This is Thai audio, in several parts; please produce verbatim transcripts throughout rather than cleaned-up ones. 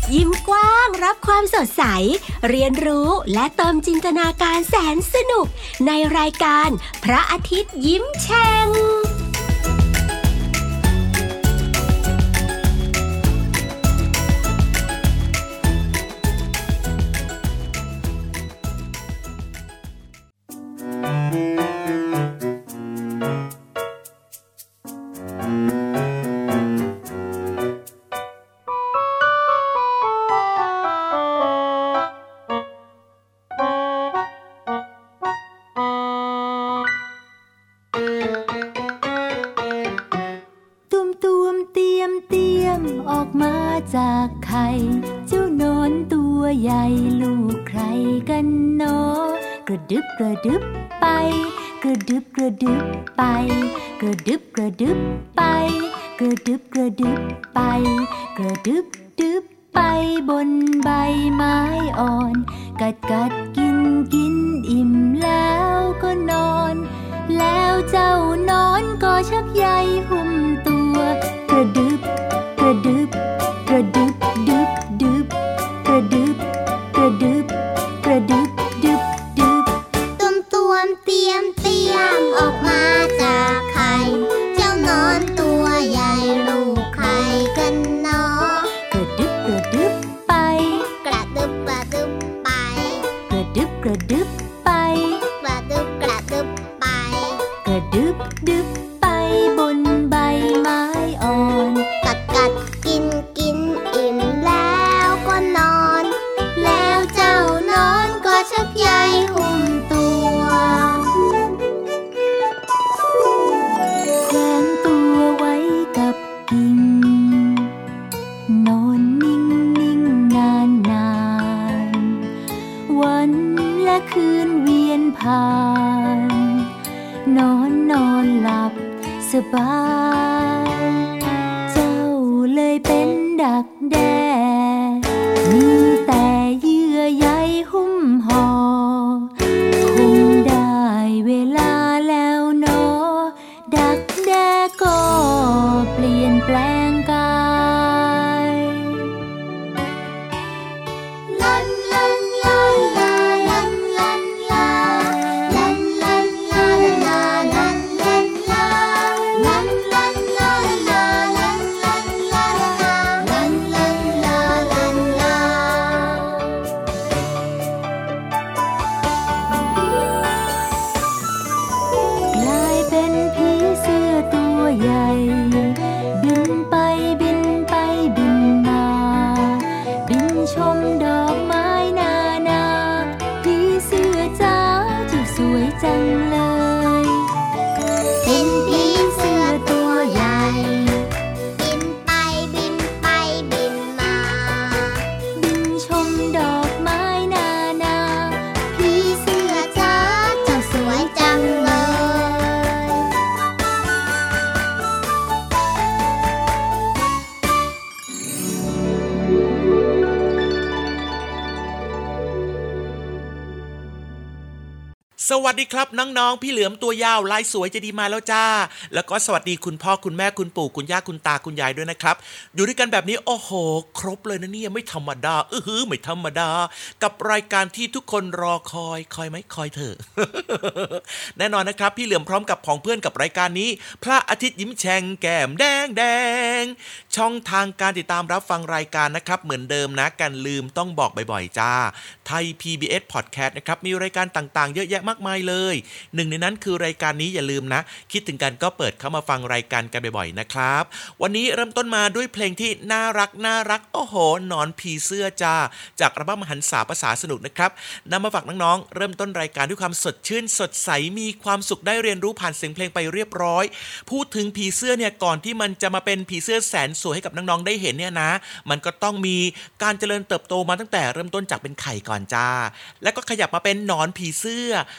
ยิ้มกว้างรับความสดใสเรียนรู้และเติมจินตนาการแสนสนุกในรายการพระอาทิตย์ยิ้มแฉ่งจากไข่เจ้านอนตัวใหญ่ลูกใครกันเนาะกระดึบกระดึบไปกระดึบกระดึบไปกระดึบกระดึบไปกระดึบกระดึบไปกระดึบดึบไปบนใบไม้อ่อนกัดกัดกินกินอิ่มแล้วก็นอนแล้วเจ้านอนก็ชักใยหุ้มตัวกระดึบกระดึบกระดึบดึบดึบกระดึบกระดึบกระดึบดึบดึบตุ้มตวมเตรียมเตรียมออกมาจากไข่เจ้านอนตัวใหญ่ลูกใครกันเนาะกระดึบกระดึบไปกระดึบกระดึบไปกระดึบกระดึบไปกระดึบกระดึบไปกระดึบดึบไปบนใบไม้อ่อนกัดกัดกินกินอิ่มแล้วก็นอนแล้วเจ้านอนก็ชักใยหุ้มตัวแขวนตัวไว้กับกิ่งนอนนิ่งนิ่งนานนานวันและคืนเวียนผ่านนอนนอนหลับสบายเจ้าเลยเป็นดักแด้มีแต่เยื่อใยหุ้มห่อคงได้เวลาแล้วเนาะดักแด้ก็เปลี่ยนแปลงกายลันลันลาลาลันลันลาลันลันลาลาลันลันลาลันลันลาลาลันลันลาลันลันลาลันลากลายเป็นผีเสื้อตัวใหญ่บินไปบินไปบินมาบินชมดอกไม้นานาผีเสื้อจ้าเจ้าสวยจังเลยเป็นผีเสื้อตัวใหญ่บินไปบินไปบินมาบินชมดอกไม้นานาผีเสื้อจ้าเจ้าสวยจังเลยสวัสดีครับน้องๆพี่เหลือมตัวยาวลายสวยจะดีมาแล้วจ้าแล้วก็สวัสดีคุณพ่อคุณแม่คุณปู่คุณย่าคุณตาคุณยายด้วยนะครับอยู่ด้วยกันแบบนี้โอ้โหครบเลยนะเนี่ยไม่ธรรมดาอื้อหือไม่ธรรมดากับรายการที่ทุกคนรอคอยคอยไหมคอยเถอะ แน่นอนนะครับพี่เหลือมพร้อมกับผองเพื่อนกับรายการนี้พระอาทิตย์ยิ้มแฉ่งแก้มแดงแดงช่องทางการติดตามรับฟังรายการนะครับเหมือนเดิมนะกันลืมต้องบอกบ่อยๆจ้าไทย พี บี เอส Podcast นะครับมีรายการต่างๆเยอะแยะมากมายเลยหนึ่งในนั้นคือรายการนี้อย่าลืมนะคิดถึงกันก็เปิดเข้ามาฟังรายการกันบ่อยๆนะครับวันนี้เริ่มต้นมาด้วยเพลงที่น่ารักน่ารักโอ้โหหนอนผีเสื้อจ้าจากอัลบั้มหันษาภาษาสนุกนะครับนำมาฝากน้องๆเริ่มต้นรายการด้วยความสดชื่นสดใสมีความสุขได้เรียนรู้ผ่านเสียงเพลงไปเรียบร้อยพูดถึงผีเสื้อเนี่ยก่อนที่มันจะมาเป็นผีเสื้อแสนสวยให้กับน้องๆได้เห็นเนี่ยนะมันก็ต้องมีการเจริญเติบโตมาตั้งแต่เริ่มต้นจากเป็นไข่ก่อนจ้าแล้วก็ขยับมาเป็นหนอนผีเสื้อ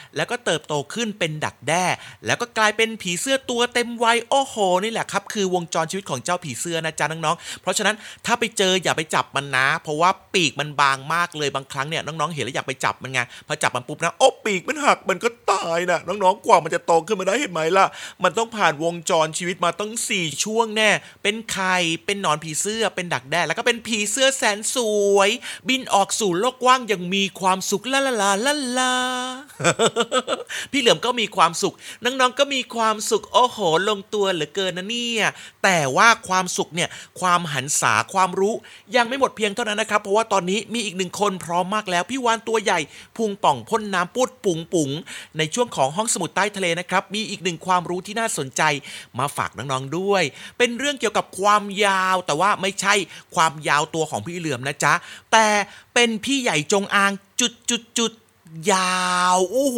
แล้วก็เติบโตขึ้นเป็นดักแด้แล้วก็กลายเป็นผีเสื้อตัวเต็มวัยโอ้โหนี่แหละครับคือวงจรชีวิตของเจ้าผีเสื้อนะจ๊ะน้องๆเพราะฉะนั้นถ้าไปเจออย่าไปจับมันนะเพราะว่าปีกมันบางมากเลยบางครั้งเนี่ยน้องๆเห็นแล้วอยากไปจับมันไงพอจับมันปุ๊บนะโอ้ปีกมันหักมันก็ตายนะน้องๆกว่ามันจะโตขึ้นมาได้เห็นไหมล่ะมันต้องผ่านวงจรชีวิตมาต้องสี่ช่วงแน่เป็นไข่เป็นหนอนผีเสื้อเป็นดักแด้แล้วก็เป็นผีเสื้อแสนสวยบินออกสู่โลกกว้างอย่างมีความสุขลาลาลาลาลา พี่เหลือมก็มีความสุขน้องๆก็มีความสุขโอ้โหลงตัวเหลือเกินนะเนี่ยแต่ว่าความสุขเนี่ยความหันษาความรู้ยังไม่หมดเพียงเท่านั้นนะครับเพราะว่าตอนนี้มีอีกหนึ่งคนพร้อมมากแล้วพี่วานตัวใหญ่พุงป่องพ่นน้ำปูดปุ๋งปุ๋งในช่วงของห้องสมุดใต้ทะเลนะครับมีอีกหนึ่งความรู้ที่น่าสนใจมาฝากน้องๆด้วยเป็นเรื่องเกี่ยวกับความยาวแต่ว่าไม่ใช่ความยาวตัวของพี่เหลือมนะจ๊ะแต่เป็นพี่ใหญ่จงอางจุดจุดจุดยาวโอ้โห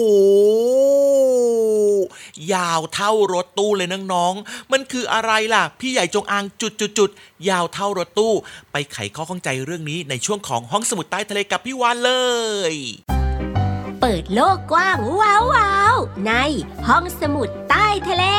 ยาวเท่ารถตู้เลยน้องๆมันคืออะไรล่ะพี่ใหญ่จงอางจุดจุดจุดยาวเท่ารถตู้ไปไขข้อข้องใจเรื่องนี้ในช่วงของห้องสมุดใต้ทะเลกับพี่วานเลยเปิดโลกกว้างว้าวๆในห้องสมุดใต้ทะเล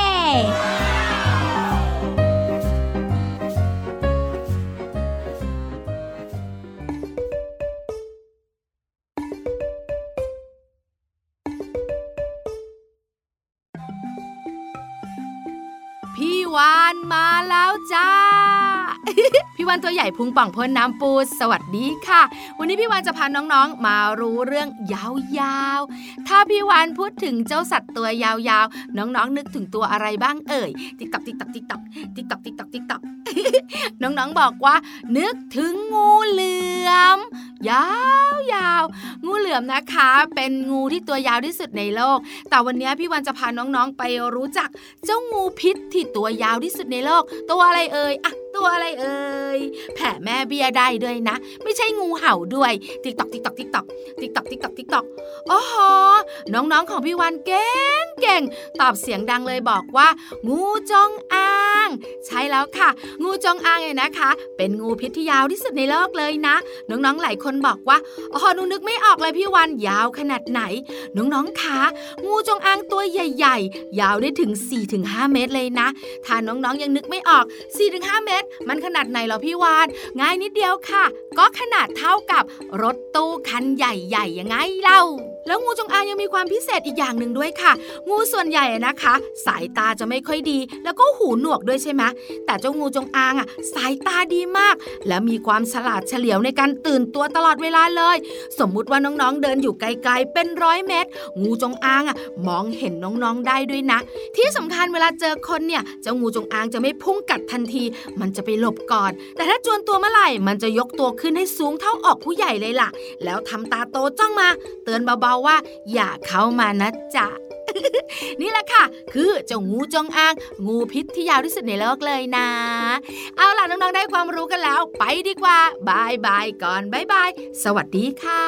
พี่วานมาแล้วจ้า พี่วานตัวใหญ่พุงป่องพ่นน้ำปูสวัสดีค่ะวันนี้พี่วานจะพาน้องๆมารู้เรื่องยาวๆถ้าพี่วานพูดถึงเจ้าสัตว์ตัวยาวๆน้องๆนึกถึงตัวอะไรบ้างเอ่ยติ๊กตักติ๊กตักติ๊กตักติ๊กตักติ๊กตักติ๊กตัก น้องๆบอกว่านึกถึงงูเหลือมยาวๆงูเหลือมนะคะเป็นงูที่ตัวยาวที่สุดในโลกแต่วันนี้พี่วานจะพาน้องๆไปรู้จักเจ้างูพิษที่ตัวยาวที่สุดในโลกตัวอะไรเอ่ยอะตัวอะไรเอ่ยแผ่แม่เบี้ยได้ด้วยนะไม่ใช่งูเห่าด้วยติ๊กตอกติ๊กตอกติ๊กตอกติ๊กตอกติ๊กตอกติ๊กตอกโอ้โหน้องๆของพี่วานเก่งเก่งตอบเสียงดังเลยบอกว่างูจงอางใช่แล้วค่ะงูจงอางเนี่ยนะคะเป็นงูพิษที่ยาวที่สุดในโลกเลยนะน้องๆหลายคนบอกว่าอ๋อหนูนึกไม่ออกเลยพี่วานยาวขนาดไหนน้องๆคะงูจงอางตัวใหญ่ๆยาวได้ถึง สี่ถึงห้า เมตรเลยนะถ้าน้องๆยังนึกไม่ออก สี่ถึงห้า เมตรมันขนาดไหนเหรอพี่วานง่ายนิดเดียวค่ะก็ขนาดเท่ากับรถตู้คันใหญ่ๆยังไงเล่าแล้วงูจงอางยังมีความพิเศษอีกอย่างหนึ่งด้วยค่ะงูส่วนใหญ่นะคะสายตาจะไม่ค่อยดีแล้วก็หูหนวกด้วยใช่ไหมแต่เจ้างูจงอางอ่ะสายตาดีมากและมีความฉลาดเฉลียวในการตื่นตัวตลอดเวลาเลยสมมุติว่าน้องๆเดินอยู่ไกลๆเป็นร้อยเมตรงูจงอางอ่ะมองเห็นน้องๆได้ด้วยนะที่สำคัญเวลาเจอคนเนี่ยเจ้างูจงอางจะไม่พุ่งกัดทันทีมันจะไปหลบก่อนแต่ถ้าจวนตัวเมื่อไหร่มันจะยกตัวขึ้นให้สูงเท่าอกผู้ใหญ่เลยล่ะแล้วทำตาโตจ้องมาเตือนเบาๆว่าอย่าเข้ามานะจ๊ะ นี่แหละค่ะคือเจ้างูจงอางงูพิษที่ยาวที่สุดในโลกเลยนะเอาล่ะน้องๆได้ความรู้กันแล้วไปดีกว่าบายบายก่อนบายบายสวัสดีค่ะ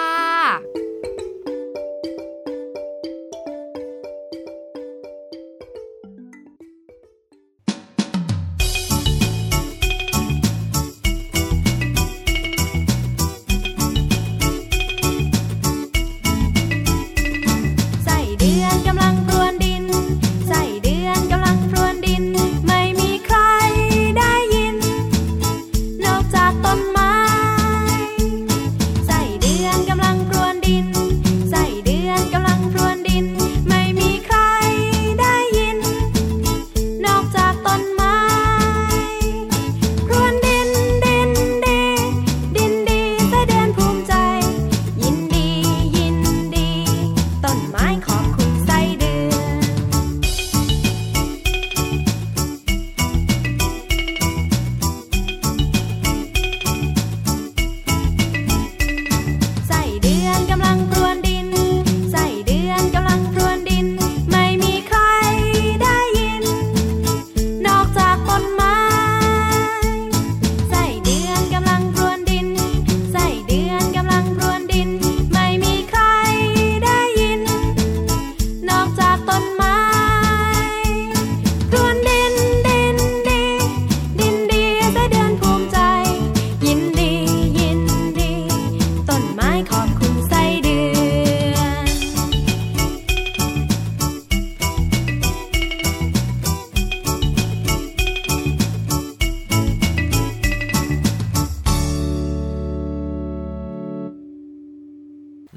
ต้นไม้ไส้เดือนกำลังพรวนดิน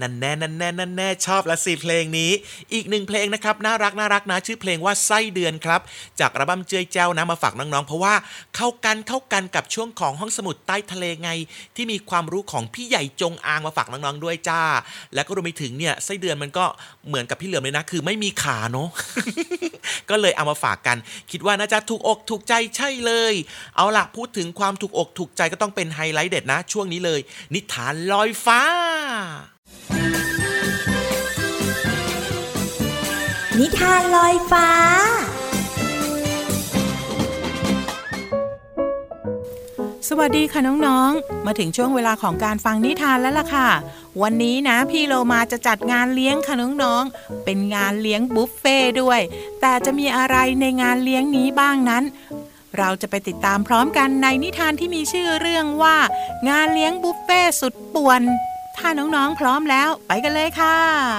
นั่นแน่นั่นแน่นั่นแน่ชอบละสิเพลงนี้อีกหนึ่งเพลงนะครับน่ารักน่ารักนะชื่อเพลงว่าไส้เดือนครับจากอัลบั้มเจ้ยเจ้านะมาฝากน้องๆเพราะว่าเข้ากันเข้ากันกับช่วงของห้องสมุดใต้ทะเลไงที่มีความรู้ของพี่ใหญ่จงอางมาฝากน้องๆด้วยจ้าแล้วก็รวมไปถึงเนี่ยไส้เดือนมันก็เหมือนกับพี่เหลือมเลยนะคือไม่มีขาเนาะ ก็เลยเอามาฝากกันคิดว่าน่าจะถูกอกถูกใจใช่เลยเอาล่ะพูดถึงความถูกอกถูกใจก็ต้องเป็นไฮไลท์เด็ดนะช่วงนี้เลยนิทานลอยฟ้านิทานลอยฟ้าสวัสดีค่ะน้องๆมาถึงช่วงเวลาของการฟังนิทานแล้วล่ะค่ะวันนี้นะพี่โลมาจะจัดงานเลี้ยงค่ะน้องๆเป็นงานเลี้ยงบุฟเฟ่ด้วยแต่จะมีอะไรในงานเลี้ยงนี้บ้างนั้นเราจะไปติดตามพร้อมกันในนิทานที่มีชื่อเรื่องว่างานเลี้ยงบุฟเฟ่สุดป่วนถ้าน้องๆพร้อมแล้วไปกันเลยค่ะ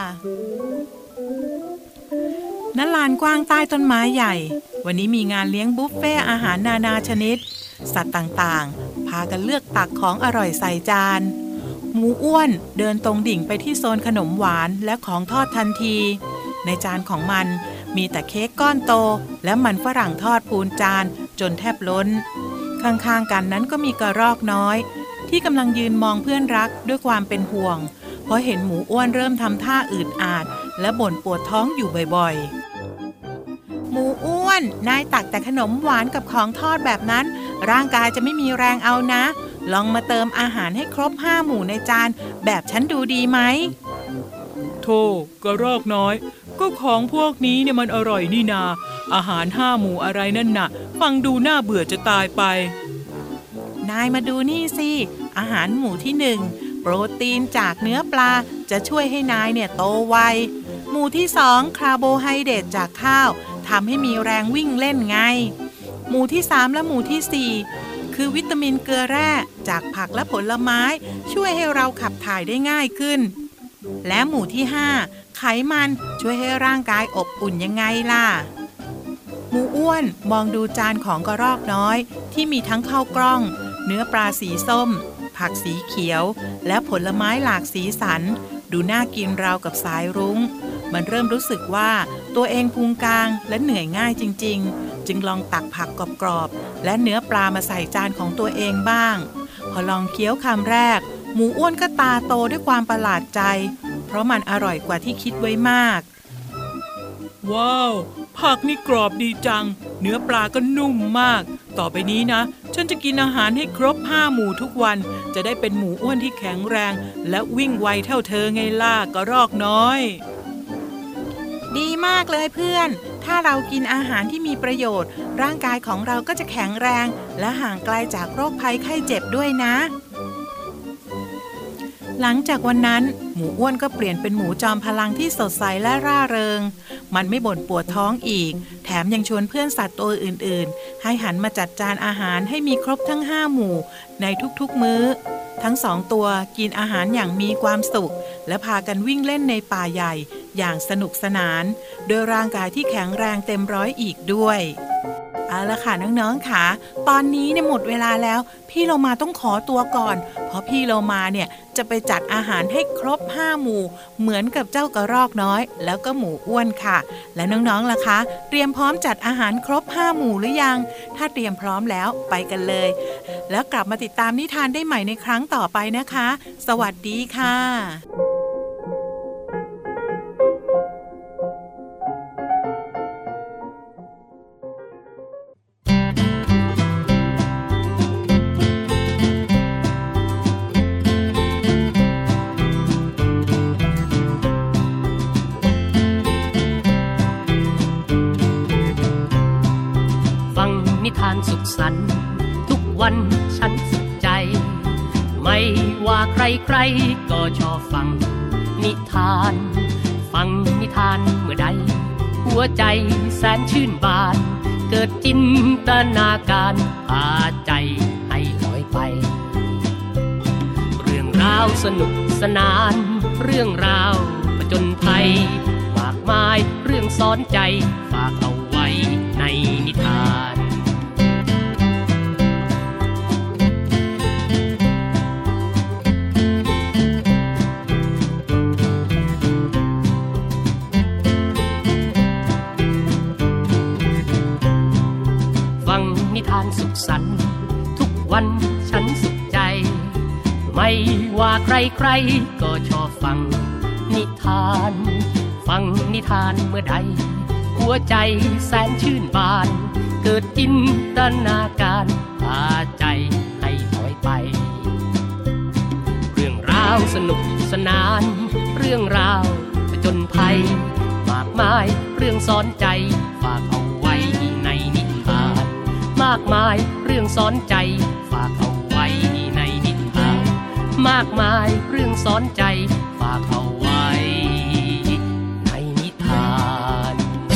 ณ ลานกว้างใต้ต้นไม้ใหญ่วันนี้มีงานเลี้ยงบุฟเฟ่อาหารนานาชนิดสัตว์ต่างๆพากันเลือกตักของอร่อยใส่จานหมูอ้วนเดินตรงดิ่งไปที่โซนขนมหวานและของทอดทันทีในจานของมันมีแต่เค้กก้อนโตและมันฝรั่งทอดพูนจานจนแทบล้นข้างๆกันนั้นก็มีกระรอกน้อยที่กำลังยืนมองเพื่อนรักด้วยความเป็นห่วงเพราะเห็นหมูอ้วนเริ่มทำท่าอืดอาดและบ่นปวดท้องอยู่บ่อยๆหมูอ้วนนายตักแต่ขนมหวานกับของทอดแบบนั้นร่างกายจะไม่มีแรงเอานะลองมาเติมอาหารให้ครบห้าหมู่ในจานแบบฉันดูดีไหมโธ่กระรอกน้อยก็ของพวกนี้เนี่ยมันอร่อยนี่นาอาหารห้าหมู่อะไรนั่นน่ะฟังดูน่าเบื่อจะตายไปนายมาดูนี่สิอาหารหมู่ที่หนึ่งโปรตีนจากเนื้อปลาจะช่วยให้นายเนี่ยโตไวหมู่ที่สองคาร์โบไฮเดรตจากข้าวทำให้มีแรงวิ่งเล่นไงหมู่ที่สามและหมู่ที่สี่คือวิตามินเกลือแร่จากผักและผลไม้ช่วยให้เราขับถ่ายได้ง่ายขึ้นและหมู่ที่ห้าไขมันช่วยให้ร่างกายอบอุ่นยังไงล่ะหมูอ้วนมองดูจานของกระรอกน้อยที่มีทั้งข้าวกล้องเนื้อปลาสีส้มผักสีเขียวและผลไม้หลากสีสันดูน่ากินราวกับสายรุ้งมันเริ่มรู้สึกว่าตัวเองพุงกลางและเหนื่อยง่ายจริงๆจึงลองตักผักกรอบๆและเนื้อปลามาใส่จานของตัวเองบ้างพอลองเคี้ยวคำแรกหมูอ้วนก็ตาโตด้วยความประหลาดใจเพราะมันอร่อยกว่าที่คิดไว้มากว้าวผักนี่กรอบดีจังเนื้อปลาก็นุ่มมากต่อไปนี้นะฉันจะกินอาหารให้ครบห้าหมู่ทุกวันจะได้เป็นหมูอ้วนที่แข็งแรงและวิ่งไวเท่าเธอไงล่ะกระรอกน้อยดีมากเลยเพื่อนถ้าเรากินอาหารที่มีประโยชน์ร่างกายของเราก็จะแข็งแรงและห่างไกลจากโรคภัยไข้เจ็บด้วยนะหลังจากวันนั้นหมูอ้วนก็เปลี่ยนเป็นหมูจอมพลังที่สดใสและร่าเริงมันไม่บ่นปวดท้องอีกแถมยังชวนเพื่อนสัตว์ตัวอื่นๆให้หันมาจัดจานอาหารให้มีครบทั้งห้าหมู่ในทุกๆมื้อทั้งสองตัวกินอาหารอย่างมีความสุขและพากันวิ่งเล่นในป่าใหญ่อย่างสนุกสนานโดยร่างกายที่แข็งแรงเต็มร้อยอีกด้วยเอาละค่ะน้องๆค่ะตอนนี้เนี่ยหมดเวลาแล้วพี่โลมาต้องขอตัวก่อนเพราะพี่โลมาเนี่ยจะไปจัดอาหารให้ครบห้าหมู่เหมือนกับเจ้ากระรอกน้อยแล้วก็หมูอ้วนค่ะและน้องๆล่ะคะเตรียมพร้อมจัดอาหารครบห้าหมู่หรือยังถ้าเตรียมพร้อมแล้วไปกันเลยแล้วกลับมาติดตามนิทานได้ใหม่ในครั้งต่อไปนะคะสวัสดีค่ะนิทานสุขสันต์ทุกวันฉันสุขใจไม่ว่าใครๆก็ชอบฟังนิทานฟังนิทานเมื่อใดหัวใจแสนชื่นบานเกิดจินตนาการพาใจให้ลอยไปเรื่องราวสนุกสนานเรื่องราวผจญภัยมากมายเรื่องสอนใจฝากเอาไว้ในนิทานทุกวันฉันสุขใจไม่ว่าใครๆก็ชอบฟังนิทานฟังนิทานเมื่อใดหัวใจแสนชื่นบานเกิดจินตนาการพาใจให้ลอยไปเรื่องราวสนุกสนานเรื่องราวผจญภัยมากมายเรื่องสอนใจฝากเอาไว้ในนิทานมากมายเรื่องสอนใจฝากเอาไว้ในนิทานมากมายเรื่องสอนใจฝากเอาไว้ในนิทาน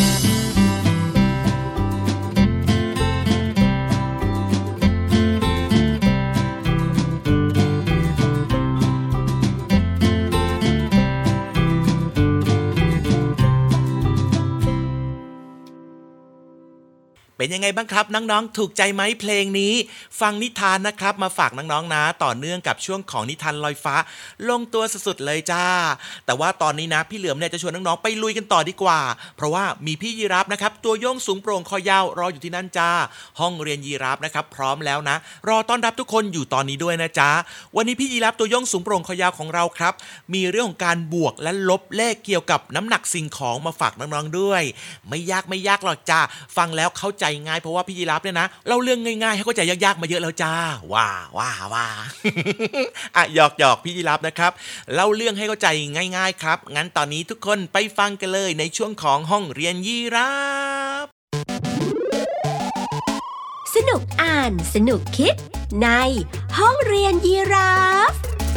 เป็นยังไงบ้างครับน้องๆถูกใจไหมเพลงนี้ฟังนิทานนะครับมาฝากน้องๆนะต่อเนื่องกับช่วงของนิทานลอยฟ้าลงตัวสุดๆเลยจ้าแต่ว่าตอนนี้นะพี่เหลือมเนี่ยจะชวนน้องๆไปลุยกันต่อดีกว่าเพราะว่ามีพี่ยีราฟนะครับตัวโยงสูงโปร่งคอยาวรออยู่ที่นั่นจ้าห้องเรียนยีราฟนะครับพร้อมแล้วนะรอต้อนรับทุกคนอยู่ตอนนี้ด้วยนะจ้าวันนี้พี่ยีราฟตัวโยงสูงโปร่งคอยาวของเราครับมีเรื่องของการบวกและลบเลขเกี่ยวกับน้ำหนักสิ่งของมาฝากน้องๆด้วยไม่ยากไม่ยากหรอกจ้าฟังแล้วเข้าใจง่ายเพราะว่าพี่ยีราฟเนี่ยนะเล่าเรื่องง่ายๆให้เข้าใจยากๆมาเยอะแล้วจ้าว้าว้าว้า อ่ะหยอกหยอกพี่ยีราฟนะครับเล่าเรื่องให้เข้าใจง่ายๆครับงั้นตอนนี้ทุกคนไปฟังกันเลยในช่วงของห้องเรียนยีราฟสนุกอ่านสนุกคิดในห้องเรียนยีราฟ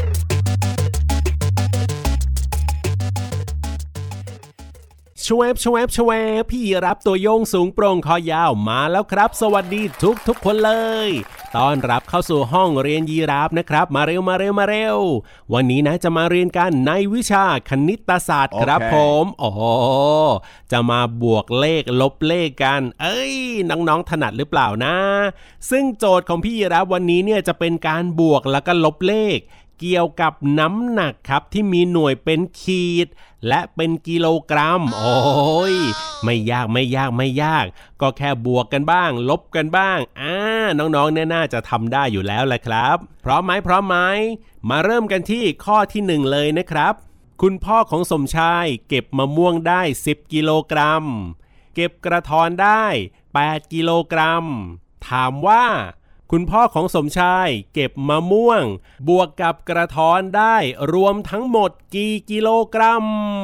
ชวบชวบชวบพี่รับตัวโยงสูงโปร่งคอยาวมาแล้วครับสวัสดีทุกทุกคนเลยต้อนรับเข้าสู่ห้องเรียนยีราฟนะครับมาเร็วมาเร็วมาเร็ววันนี้นะจะมาเรียนกันในวิชาคณิตศาสตร์ okay. ครับผมโอ้โหจะมาบวกเลขลบเลขกันเอ้ยน้องๆถนัดหรือเปล่านะซึ่งโจทย์ของพี่ยีราฟวันนี้เนี่ยจะเป็นการบวกแล้วก็ลบเลขเกี่ยวกับน้ำหนักครับที่มีหน่วยเป็นขีดและเป็นกิโลกรัมโอ้ยไม่ยากไม่ยากไม่ยากก็แค่บวกกันบ้างลบกันบ้างอ่าน้องๆเนี่ยน่าจะทำได้อยู่แล้วแหละครับพร้อมไหมพร้อมไหมมาเริ่มกันที่ข้อที่หนึ่งเลยนะครับคุณพ่อของสมชายเก็บมะม่วงได้สิบกิโลกรัมเก็บกระท้อนได้แปดกิโลกรัมถามว่าคุณพ่อของสมชายเก็บมะม่วงบวกกับกระท้อนได้รวมทั้งหมดกี่กิโลกรัม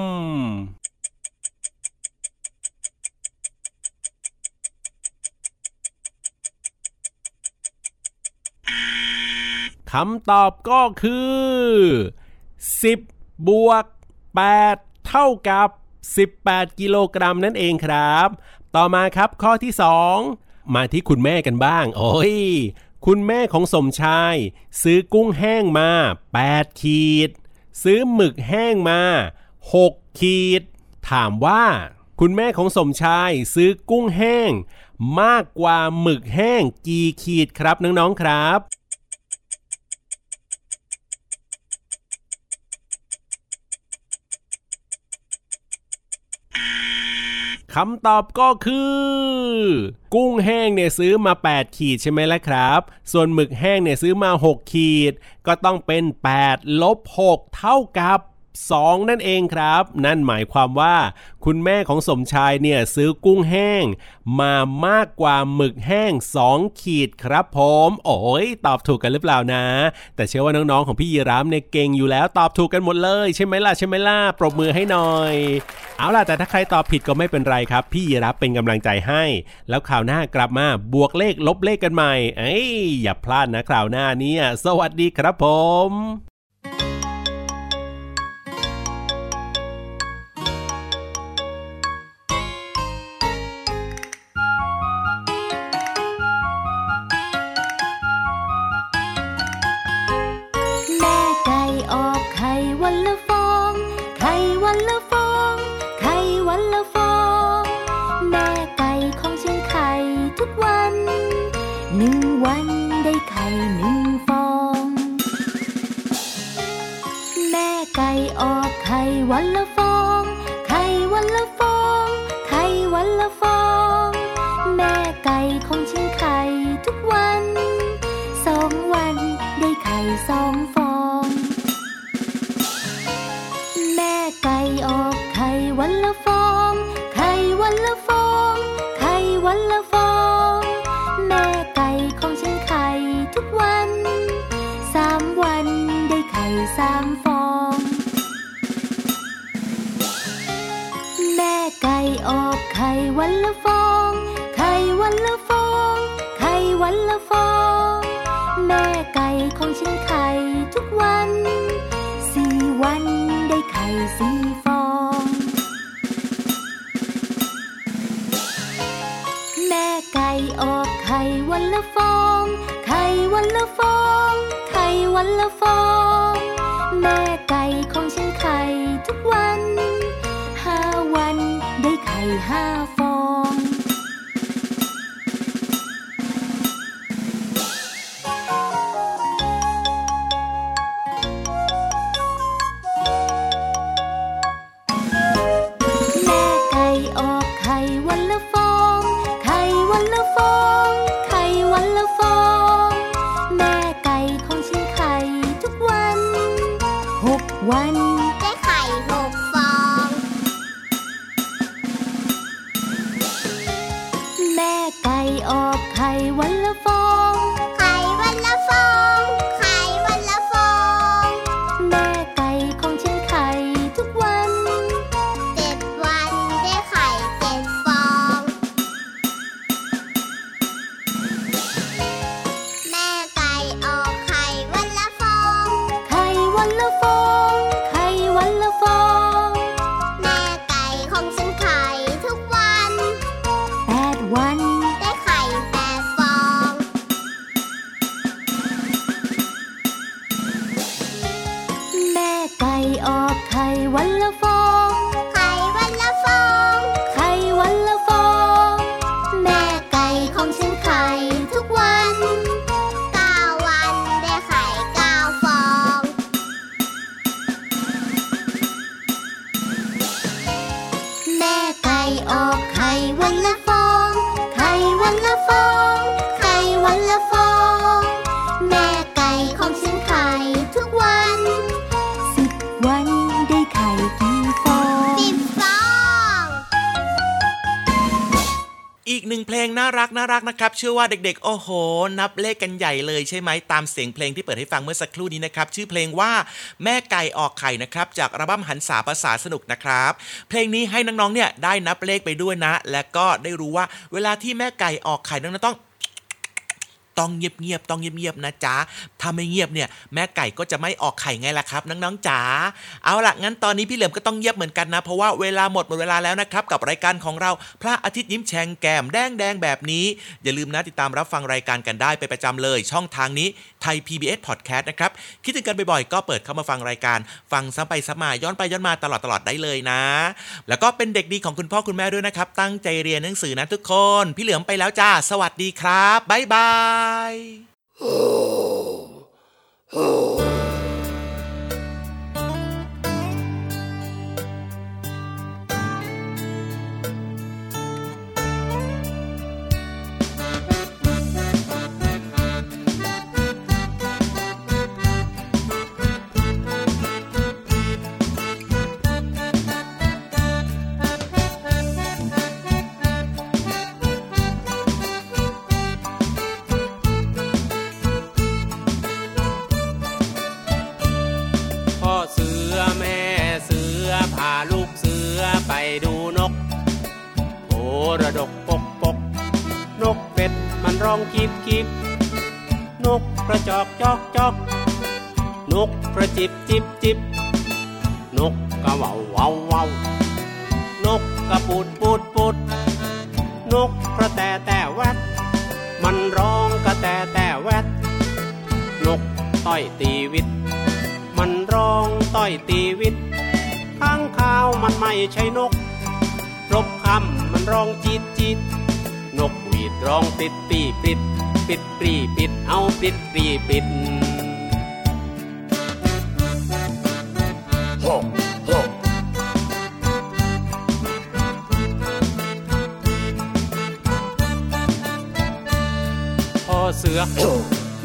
คำตอบก็คือสิบบวกแปดเท่ากับสิบแปดกิโลกรัมนั่นเองครับต่อมาครับข้อที่สองมาที่คุณแม่กันบ้างโอ้ยคุณแม่ของสมชายซื้อกุ้งแห้งมาแปดขีดซื้อหมึกแห้งมาหกขีดถามว่าคุณแม่ของสมชายซื้อกุ้งแห้งมากกว่าหมึกแห้งกี่ขีดครับน้องๆครับคำตอบก็คือกุ้งแห้งเนี่ยซื้อมาแปดขีดใช่ไหมล่ะครับส่วนหมึกแห้งเนี่ยซื้อมาหกขีดก็ต้องเป็นแปดลบหกเท่ากับสองนั่นเองครับนั่นหมายความว่าคุณแม่ของสมชายเนี่ยซื้อกุ้งแห้งมามากกว่าหมึกแห้งสองขีดครับผมโอ้ยตอบถูกกันหรือเปล่านะแต่เชื่อว่าน้องๆของพี่ยีราฟเนี่ยเก่งอยู่แล้วตอบถูกกันหมดเลยใช่ไหมล่ะใช่ไหมล่ะปรบมือให้หน่อยเอาล่ะแต่ถ้าใครตอบผิดก็ไม่เป็นไรครับพี่ยีราฟเป็นกำลังใจให้แล้วคราวหน้ากลับมาบวกเลขลบเลขกันใหม่เอ้ยอย่าพลาดนะคราวหน้านี้สวัสดีครับผมวันละฟองไข่วันละฟองไข่วันละฟองแม่ไก่ของฉันไข่ทุกวันหนึ่งวันได้ไข่หนึ่งฟองแม่ไก่ออกไข่วันละฟองไข่วันละฟองไข่วันละฟองแม่ไก่ของฉันไข่ทุกวันสองฟองแม่ไก่ออกไข่วันละฟองไข่วันละฟองไข่วันละฟองแม่ไก่ของฉันไข่ทุกวันสามวันได้ไข่สามฟองแม่ไก่ออกไข่วันละฟองไข่วันละฟองไข่วันละฟองแม่ไก่ของฉันไข่ทุกวันสี่วันได้ไข่สี่ฟองแม่ไก่ออกไข่วันละฟองไข่วันละฟองไข่วันละฟองแม่ไก่ของฉันไข่ทุกวันห้าวันได้ไข่ห้าฟองแม่ไก่ออกไข่วันละฟองไข่วันละฟองไข่วันละฟองแม่ไก่ของฉันไข่ทุกวันหกวันได้ไข่หกฟองแม่ไก่ออกไข่วันละฟองไข่วันละฟองไข่วันละฟองแม่ไก่ของฉันไข่ทุกวันเจ็ดวันได้ไข่เจ็ดฟองแม่ไก่ออกไข่วันละฟองไข่วันละฟองไข่วันละฟองแม่ไก่ของฉันไข่ทุกวันแปดวันได้ไข่แปดฟองแม่ไก่ออกไข่วันละฟองไข่วันละฟองไข่วันละฟองแม่ไก่ของฉันไข่ทุกวันเก้าวันได้ไข่เก้าฟองแม่ไก่ออกไข่วันละฟองไข่วันละฟองไข่วันละฟองแม่ไก่ของฉันไข่ทุกวันสิบวันได้ไข่กี่ฟองสิบฟองอีกหนึ่งเพลงน่ารักน่ารักนะครับเชื่อว่าเด็กๆโอ้โหนับเลขกันใหญ่เลยใช่ไหมตามเสียงเพลงที่เปิดให้ฟังเมื่อสักครู่นี้นะครับชื่อเพลงว่าแม่ไก่ออกไข่นะครับจากอัลบั้มหันษาภาษาสนุกนะครับเพลงนี้ให้น้องๆเนี่ยได้นับเลขไปด้วยนะและก็ได้รู้ว่าเวลาที่แม่ไก่ออกไข่น้องๆต้องต้องเงียบๆต้องเงียบๆนะจ๊ะถ้าไม่เงียบเนี่ยแม่ไก่ก็จะไม่ออกไข่ไงล่ะครับน้องๆจ๋าเอาล่ะงั้นตอนนี้พี่เหลิมก็ต้องเงียบเหมือนกันนะเพราะว่าเวลาหมดหมดเวลาแล้วนะครับกับรายการของเราพระอาทิตย์ยิ้มแฉ่งแก้มแดงแดงแบบนี้อย่าลืมนะติดตามรับฟังรายการกันได้ไปประจำเลยช่องทางนี้ไทย พี บี เอส Podcast นะครับคิดถึงกันบ่อยๆก็เปิดเข้ามาฟังรายการฟังซ้ำไปซ้ำมาย้อนไปย้อนมาตลอดตลอดได้เลยนะแล้วก็เป็นเด็กดีของคุณพ่อคุณแม่ด้วยนะครับตั้งใจเรียนหนังสือนะทุกคนพี่เหลือมไปแล้วจ้าสวัสดีครับบ๊ายบายไปดูนกโผระดกปกปกนกเป็ดมันร้องกีบกีบนกกระจอกจอกจอกนกกระจิบจิบจิบนกกระว่าวว่าวว่าวนกกระปูดปูดปูดนกกระแตแต่แวดมันร้องกระแตแต่แวดนกต้อยตีวิตมันร้องต้อยตีวิตข้างข้าวมันไม่ใช่นกรบคำมันร้องจีดจีดนกหวีดร้องปิดปีปิดปิดปรีปิดเอาปิดปรีปิดโฮโฮพ่อเสือ